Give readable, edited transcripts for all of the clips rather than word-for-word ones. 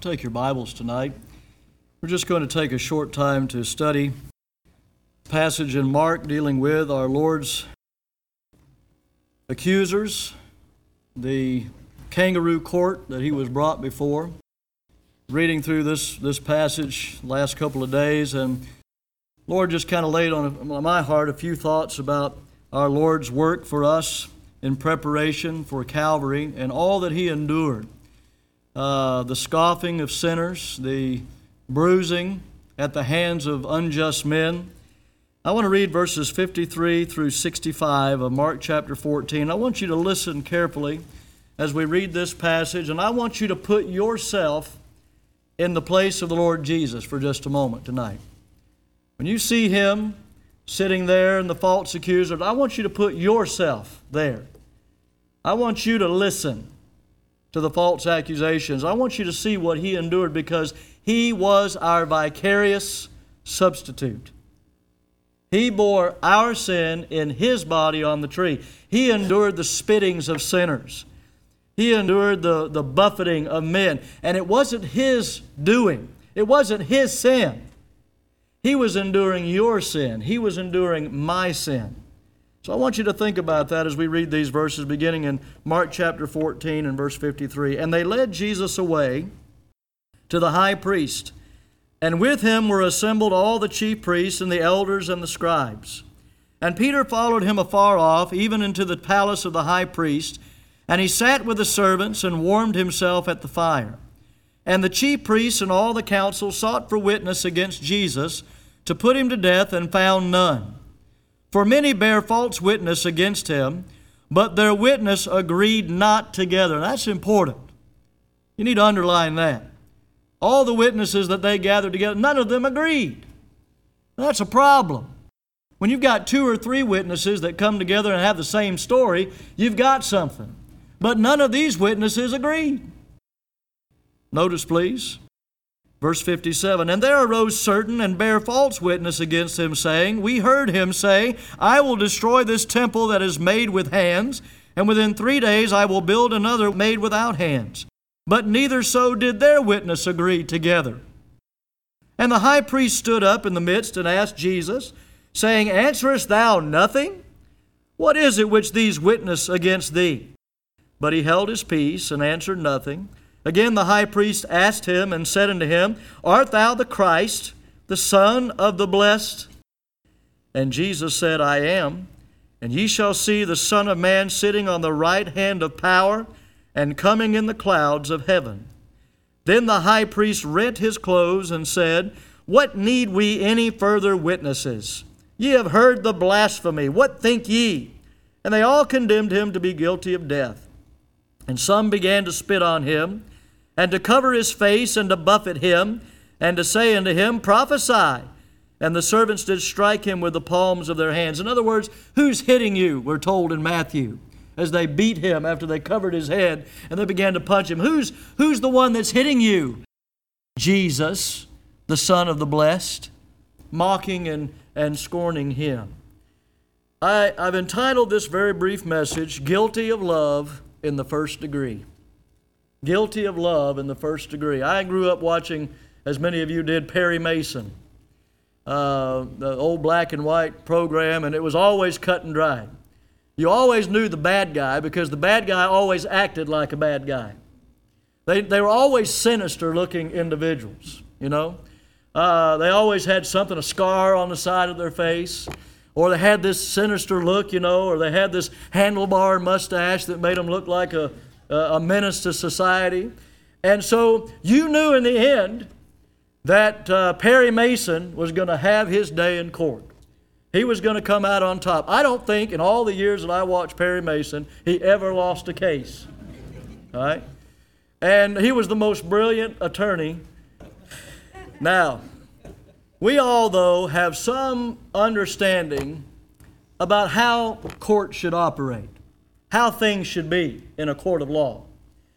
Take your Bibles tonight. We're just going to take a short time to study a passage in Mark dealing with our Lord's accusers, the kangaroo court that he was brought before. Reading through this passage last couple of days, and Lord just kind of laid on my heart a few thoughts about our Lord's work for us in preparation for Calvary and all that he endured. The scoffing of sinners, the bruising at the hands of unjust men. I want to read verses 53 through 65 of Mark chapter 14. I want you to listen carefully as we read this passage, and I want you to put yourself in the place of the Lord Jesus for just a moment tonight. When you see him sitting there and the false accuser, I want you to put yourself there. I want you to listen to the false accusations. I want you to see what he endured, because he was our vicarious substitute. He bore our sin in his body on the tree. He endured the spittings of sinners. He endured the buffeting of men. And it wasn't his doing. It wasn't his sin. He was enduring your sin. He was enduring my sin. So I want you to think about that as we read these verses, beginning in Mark chapter 14 and verse 53. And they led Jesus away to the high priest, and with him were assembled all the chief priests and the elders and the scribes. And Peter followed him afar off, even into the palace of the high priest, and he sat with the servants and warmed himself at the fire. And the chief priests and all the council sought for witness against Jesus to put him to death, and found none. For many bare false witness against him, but their witness agreed not together. That's important. You need to underline that. All the witnesses that they gathered together, none of them agreed. That's a problem. When you've got 2 or 3 witnesses that come together and have the same story, you've got something. But none of these witnesses agreed. Notice, please, verse 57, And there arose certain and bare false witness against him, saying, We heard him say, I will destroy this temple that is made with hands, and within 3 days I will build another made without hands. But neither so did their witness agree together. And the high priest stood up in the midst and asked Jesus, saying, Answerest thou nothing? What is it which these witness against thee? But he held his peace and answered nothing. Again the high priest asked him and said unto him, Art thou the Christ, the Son of the Blessed? And Jesus said, I am. And ye shall see the Son of Man sitting on the right hand of power, and coming in the clouds of heaven. Then the high priest rent his clothes and said, What need we any further witnesses? Ye have heard the blasphemy. What think ye? And they all condemned him to be guilty of death. And some began to spit on him, and to cover his face, and to buffet him, and to say unto him, Prophesy. And the servants did strike him with the palms of their hands. In other words, who's hitting you, we're told in Matthew, as they beat him after they covered his head, and they began to punch him. Who's the one that's hitting you? Jesus, the Son of the Blessed, mocking and scorning him. I've entitled this very brief message, Guilty of Love in the First Degree. Guilty of love in the first degree. I grew up watching, as many of you did, Perry Mason, the old black and white program, and it was always cut and dried. You always knew the bad guy because the bad guy always acted like a bad guy. They were always sinister-looking individuals, you know. They always had something, a scar on the side of their face, or they had this sinister look, you know, or they had this handlebar mustache that made them look like a menace to society. And so you knew in the end that Perry Mason was going to have his day in court. He was going to come out on top. I don't think in all the years that I watched Perry Mason, he ever lost a case. All right? And he was the most brilliant attorney. Now, we all, though, have some understanding about how court should operate, how things should be in a court of law.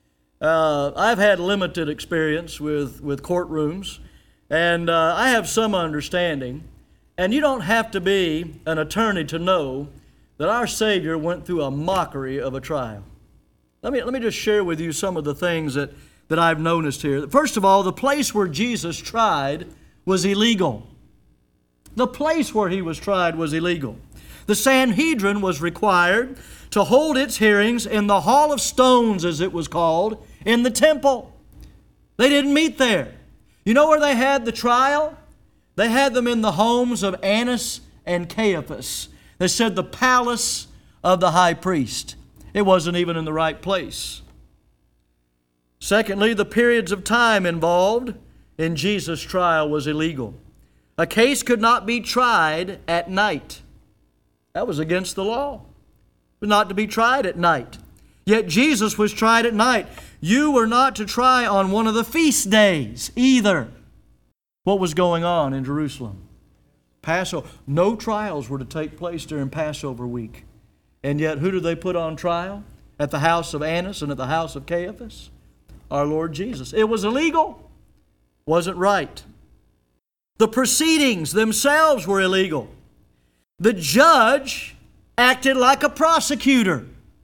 I've had limited experience with courtrooms, and I have some understanding. And you don't have to be an attorney to know that our Savior went through a mockery of a trial. Let me just share with you some of the things that that I've noticed here. First of all, the place where Jesus tried was illegal. The place where he was tried was illegal. The Sanhedrin was required to hold its hearings in the Hall of Stones, as it was called, in the temple. They didn't meet there. You know where they had the trial? They had them in the homes of Annas and Caiaphas. They said the palace of the high priest. It wasn't even in the right place. Secondly, the periods of time involved in Jesus' trial was illegal. A case could not be tried at night. That was against the law. It was not to be tried at night. Yet Jesus was tried at night. You were not to try on one of the feast days either. What was going on in Jerusalem? Passover. No trials were to take place during Passover week. And yet, who did they put on trial? At the house of Annas and at the house of Caiaphas? Our Lord Jesus. It was illegal. Wasn't right. The proceedings themselves were illegal. The judge acted like a prosecutor.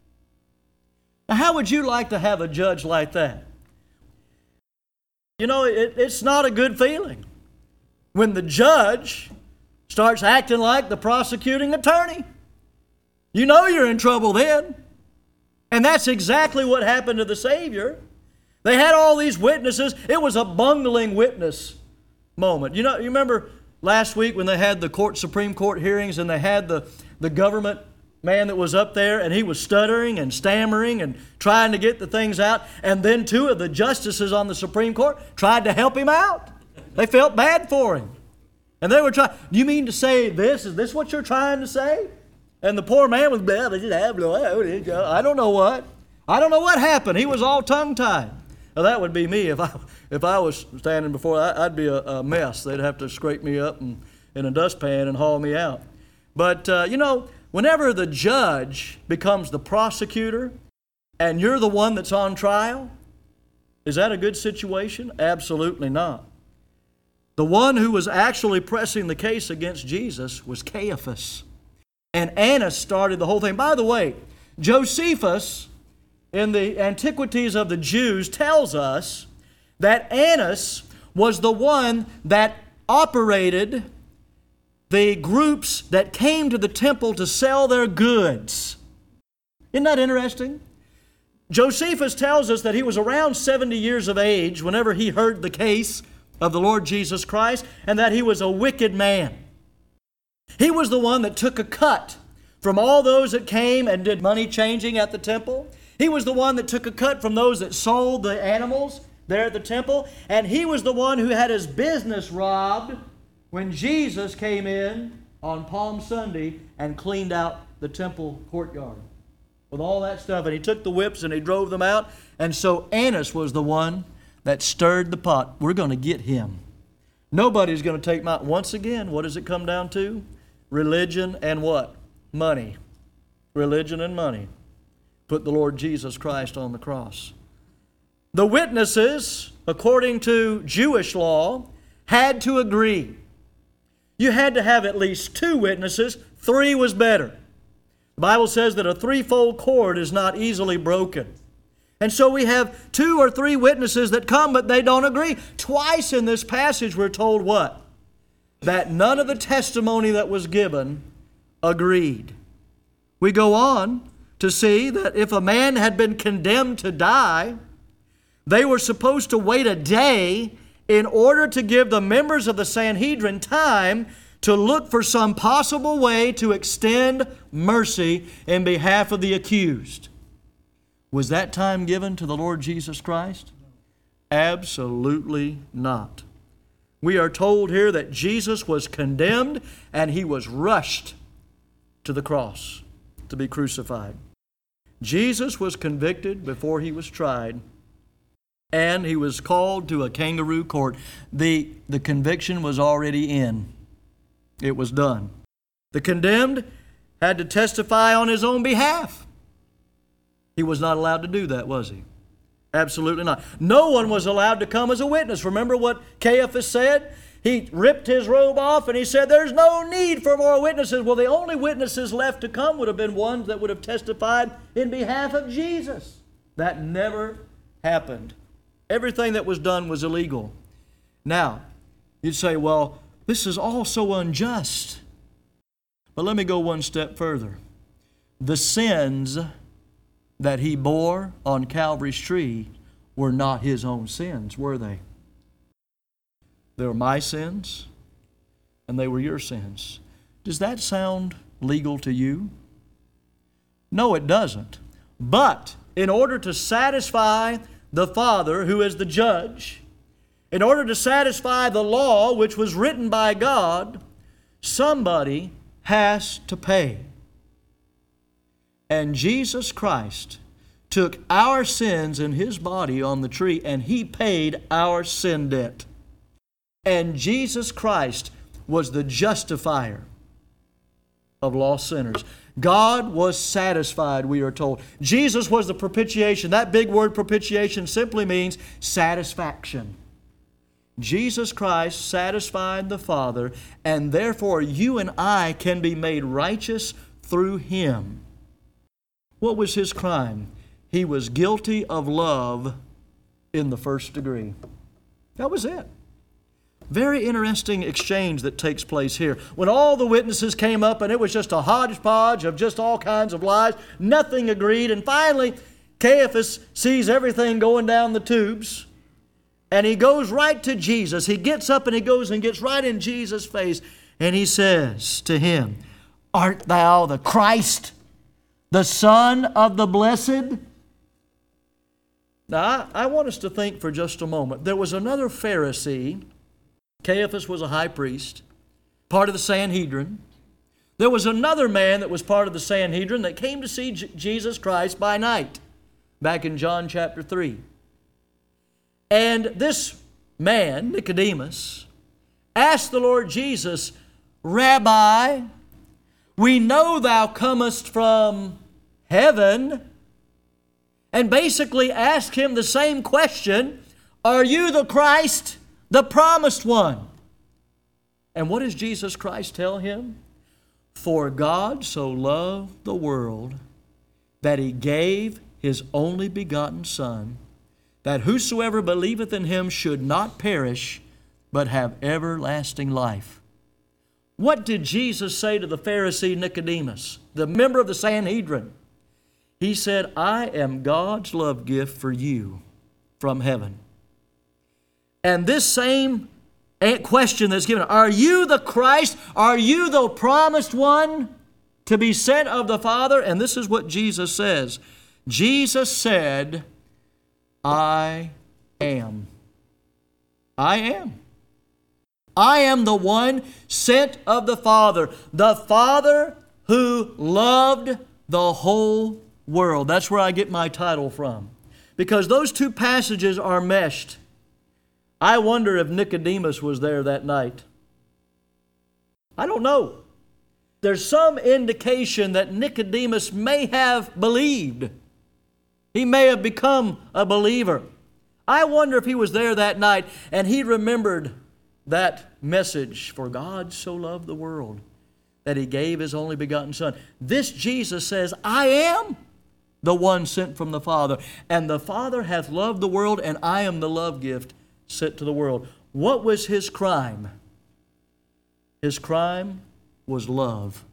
Now, how would you like to have a judge like that? You know, it's not a good feeling when the judge starts acting like the prosecuting attorney. You know you're in trouble then. And that's exactly what happened to the Savior. They had all these witnesses. It was a bungling witness moment. You remember last week when they had the Supreme Court hearings and they had the government man that was up there and he was stuttering and stammering and trying to get the things out, and then two of the justices on the Supreme Court tried to help him out. They felt bad for him. And they were trying, you mean to say this? Is this what you're trying to say? And the poor man was, I don't know what. I don't know what happened. He was all tongue-tied. Now, that would be me. If I was standing before, I'd be a mess. They'd have to scrape me up in a dustpan and haul me out. But, whenever the judge becomes the prosecutor and you're the one that's on trial, is that a good situation? Absolutely not. The one who was actually pressing the case against Jesus was Caiaphas. And Annas started the whole thing. By the way, Josephus, in the Antiquities of the Jews, tells us that Annas was the one that operated the groups that came to the temple to sell their goods. Isn't that interesting? Josephus tells us that he was around 70 years of age whenever he heard the case of the Lord Jesus Christ, and that he was a wicked man. He was the one that took a cut from all those that came and did money changing at the temple. He was the one that took a cut from those that sold the animals there at the temple. And he was the one who had his business robbed when Jesus came in on Palm Sunday and cleaned out the temple courtyard with all that stuff. And he took the whips and he drove them out. And so Annas was the one that stirred the pot. We're going to get him. Nobody's going to take my... Once again, what does it come down to? Religion and what? Money. Religion and money. Put the Lord Jesus Christ on the cross. The witnesses, according to Jewish law, had to agree. You had to have at least 2 witnesses. 3 was better. The Bible says that a threefold cord is not easily broken. And so we have 2 or 3 witnesses that come, but they don't agree. Twice in this passage we're told what? That none of the testimony that was given agreed. We go on to see that if a man had been condemned to die, they were supposed to wait a day in order to give the members of the Sanhedrin time to look for some possible way to extend mercy in behalf of the accused. Was that time given to the Lord Jesus Christ? Absolutely not. We are told here that Jesus was condemned and he was rushed to the cross to be crucified. Jesus was convicted before he was tried, and he was called to a kangaroo court. The conviction was already in. It was done. The condemned had to testify on his own behalf. He was not allowed to do that, was he? Absolutely not. No one was allowed to come as a witness. Remember what Caiaphas said? He ripped his robe off and he said, there's no need for more witnesses. Well, the only witnesses left to come would have been ones that would have testified in behalf of Jesus. That never happened, Everything that was done was illegal. Now, you'd say, well, this is all so unjust. But let me go one step further. The sins that He bore on Calvary's tree were not His own sins, were they? They were my sins, and they were your sins. Does that sound legal to you? No, it doesn't. But in order to satisfy the Father, who is the judge, in order to satisfy the law which was written by God, somebody has to pay. And Jesus Christ took our sins in His body on the tree, and He paid our sin debt. And Jesus Christ was the justifier of lost sinners. God was satisfied, we are told. Jesus was the propitiation. That big word propitiation simply means satisfaction. Jesus Christ satisfied the Father, and therefore you and I can be made righteous through Him. What was His crime? He was guilty of love in the first degree. That was it. Very interesting exchange that takes place here. When all the witnesses came up and it was just a hodgepodge of just all kinds of lies, nothing agreed, and finally Caiaphas sees everything going down the tubes, and he goes right to Jesus. He gets up and he goes and gets right in Jesus' face, and he says to him, "Art thou the Christ, the Son of the Blessed?" Now, I want us to think for just a moment. There was another Pharisee. Caiaphas was a high priest, part of the Sanhedrin. There was another man that was part of the Sanhedrin that came to see Jesus Christ by night, back in John chapter 3. And this man, Nicodemus, asked the Lord Jesus, "Rabbi, we know thou comest from heaven," and basically asked him the same question, "Are you the Christ, the promised one?" And what does Jesus Christ tell him? "For God so loved the world that He gave His only begotten Son, that whosoever believeth in Him should not perish, but have everlasting life." What did Jesus say to the Pharisee Nicodemus, the member of the Sanhedrin? He said, "I am God's love gift for you from heaven." And this same question that's given, "Are you the Christ? Are you the promised one to be sent of the Father?" And this is what Jesus says. Jesus said, "I am. I am. I am the one sent of the Father, the Father who loved the whole world." That's where I get my title from, because those two passages are meshed. I wonder if Nicodemus was there that night. I don't know. There's some indication that Nicodemus may have believed. He may have become a believer. I wonder if he was there that night and he remembered that message, "For God so loved the world that He gave His only begotten Son." This Jesus says, "I am the one sent from the Father, and the Father hath loved the world, and I am the love gift sent to the world." What was His crime? His crime was love.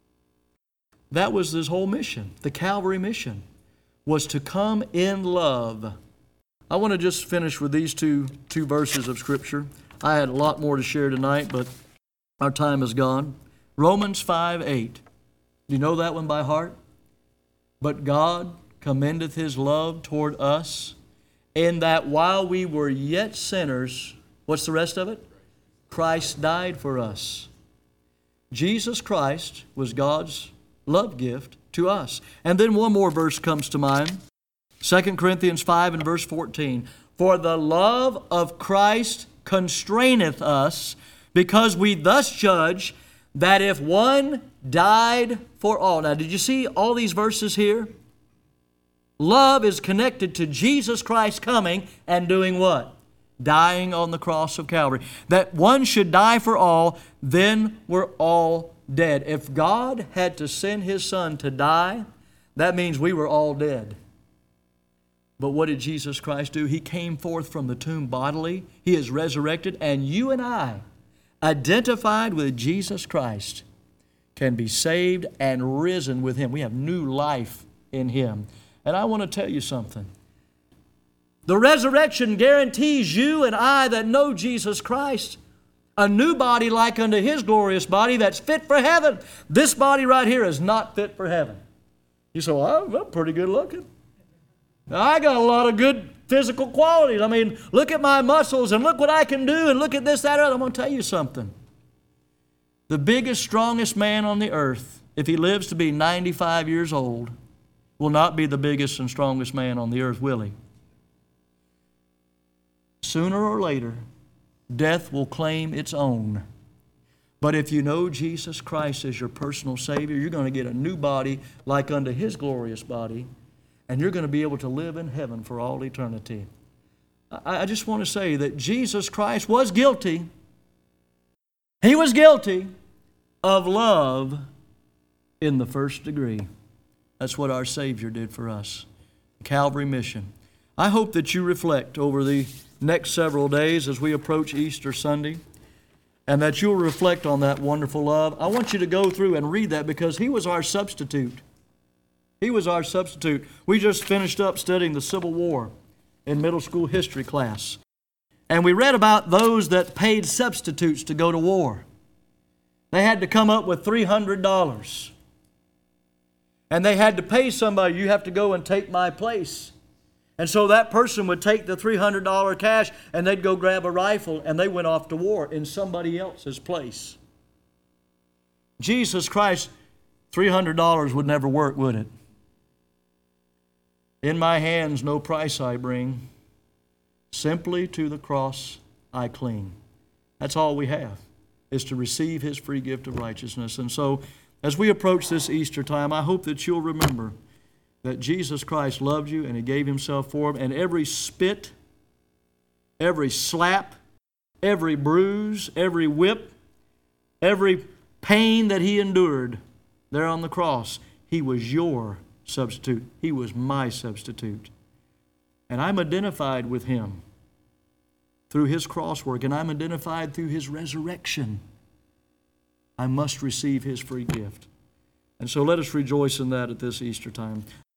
That was His whole mission. The Calvary mission was to come in love. I want to just finish with these two verses of Scripture. I had a lot more to share tonight, but our time is gone. Romans 5:8. Do you know that one by heart? "But God commendeth His love toward us, in that while we were yet sinners," what's the rest of it? "Christ died for us." Jesus Christ was God's love gift to us. And then one more verse comes to mind. 2 Corinthians 5 and verse 14. "For the love of Christ constraineth us, because we thus judge that if one died for all." Now, did you see all these verses here? Love is connected to Jesus Christ coming and doing what? Dying on the cross of Calvary. That one should die for all, then we're all dead. If God had to send His Son to die, that means we were all dead. But what did Jesus Christ do? He came forth from the tomb bodily. He is resurrected. And you and I, identified with Jesus Christ, can be saved and risen with Him. We have new life in Him. And I want to tell you something. The resurrection guarantees you and I that know Jesus Christ a new body like unto His glorious body that's fit for heaven. This body right here is not fit for heaven. You say, well, I'm pretty good looking. I got a lot of good physical qualities. I mean, look at my muscles and look what I can do and look at this, that, or other. I'm going to tell you something. The biggest, strongest man on the earth, if he lives to be 95 years old, will not be the biggest and strongest man on the earth, will he? Sooner or later, death will claim its own. But if you know Jesus Christ as your personal Savior, you're going to get a new body like unto His glorious body, and you're going to be able to live in heaven for all eternity. I just want to say that Jesus Christ was guilty. He was guilty of love in the first degree. That's what our Savior did for us. Calvary mission. I hope that you reflect over the next several days as we approach Easter Sunday, and that you'll reflect on that wonderful love. I want you to go through and read that because He was our substitute. He was our substitute. We just finished up studying the Civil War in middle school history class. And we read about those that paid substitutes to go to war. They had to come up with $300. And they had to pay somebody, you have to go and take my place. And so that person would take the $300 cash and they'd go grab a rifle and they went off to war in somebody else's place. Jesus Christ, $300 would never work, would it? In my hands no price I bring, simply to the cross I cling. That's all we have, is to receive His free gift of righteousness. And so as we approach this Easter time, I hope that you'll remember that Jesus Christ loved you and He gave Himself for Him. And every spit, every slap, every bruise, every whip, every pain that He endured there on the cross, He was your substitute. He was my substitute. And I'm identified with Him through His cross work, and I'm identified through His resurrection. I must receive His free gift. And so let us rejoice in that at this Easter time.